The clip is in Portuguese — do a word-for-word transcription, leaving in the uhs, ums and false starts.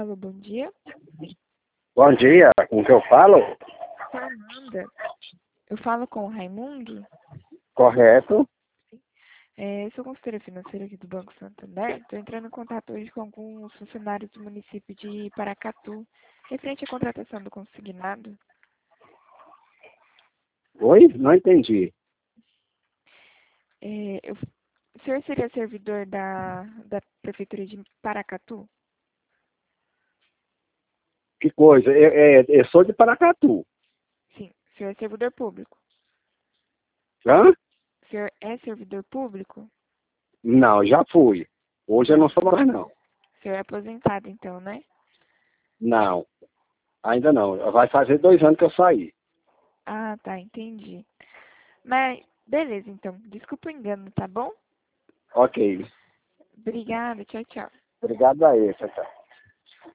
Alô, bom dia. Bom dia, com que eu falo? Fernanda. Eu falo com o Raimundo. Correto. É, eu sou consultora financeira aqui do Banco Santander. Estou entrando em contato hoje com alguns funcionários do município de Paracatu, referente à contratação do consignado. Oi? Não entendi. É, eu, o senhor seria servidor da, da Prefeitura de Paracatu? Que coisa? Eu, é, eu sou de Paracatu. Sim. O senhor é servidor público? Hã? O senhor é servidor público? Não, já fui. Hoje eu Já. não sou mais, não. O senhor é aposentado, então, né? Não, ainda não. Vai fazer dois anos que eu saí. Ah, tá, entendi. Mas, beleza, então. Desculpa o engano, tá bom? Ok. Obrigada, tchau, tchau. Obrigado a esse, tchau.